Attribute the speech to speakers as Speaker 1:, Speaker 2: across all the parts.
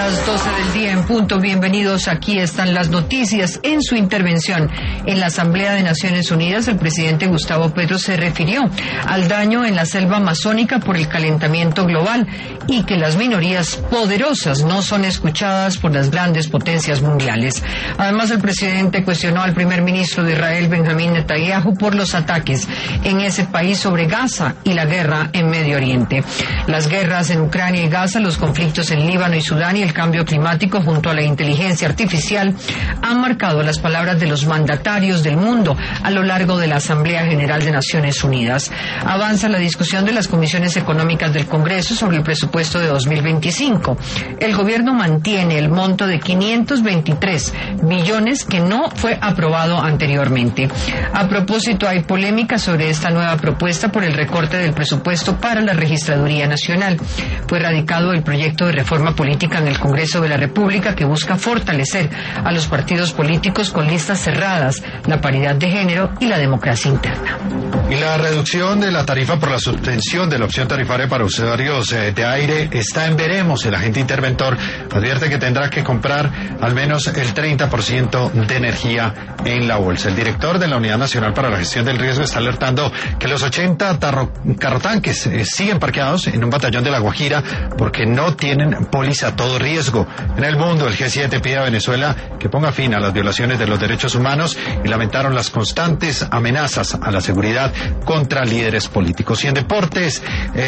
Speaker 1: Las 12 del día en punto. Bienvenidos. Aquí están las noticias. En su intervención en la Asamblea de Naciones Unidas, el presidente Gustavo Petro se refirió al daño en la selva amazónica por el calentamiento global y que las minorías poderosas no son escuchadas por las grandes potencias mundiales. Además, el presidente cuestionó al primer ministro de Israel, Benjamín Netanyahu, por los ataques en ese país sobre Gaza y la guerra en Medio Oriente. Las guerras en Ucrania y Gaza, los conflictos en Líbano y Sudán y el cambio climático junto a la inteligencia artificial han marcado las palabras de los mandatarios del mundo a lo largo de la Asamblea General de Naciones Unidas. Avanza la discusión de las comisiones económicas del Congreso sobre el presupuesto de 2025. El gobierno mantiene el monto de 523 billones que no fue aprobado anteriormente. A propósito, hay polémica sobre esta nueva propuesta por el recorte del presupuesto para la Registraduría Nacional. Fue radicado el proyecto de reforma política en el Congreso de la República que busca fortalecer a los partidos políticos con listas cerradas, la paridad de género y la democracia interna.
Speaker 2: Y la reducción de la tarifa por la suspensión de la opción tarifaria para usuarios de aire está en veremos. El agente interventor advierte que tendrá que comprar al menos el 30% de energía en la bolsa. El director de la Unidad Nacional para la Gestión del Riesgo está alertando que los 80 carrotanques siguen parqueados en un batallón de La Guajira porque no tienen póliza a todo riesgo. En el mundo, el G7 pide a Venezuela que ponga fin a las violaciones de los derechos humanos y lamentaron las constantes amenazas a la seguridad contra líderes políticos. Y en deportes,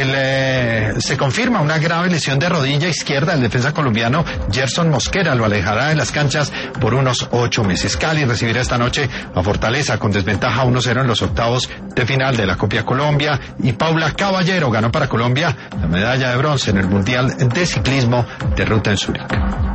Speaker 2: se confirma una grave lesión de rodilla izquierda del defensa colombiano Gerson Mosquera. Lo alejará de las canchas por unos 8 meses. Cali recibirá esta noche a Fortaleza con desventaja 1-0 en los octavos de final de la Copa Colombia. Y Paula Caballero ganó para Colombia la medalla de bronce en el Mundial de Ciclismo de Ruta en Zúrich.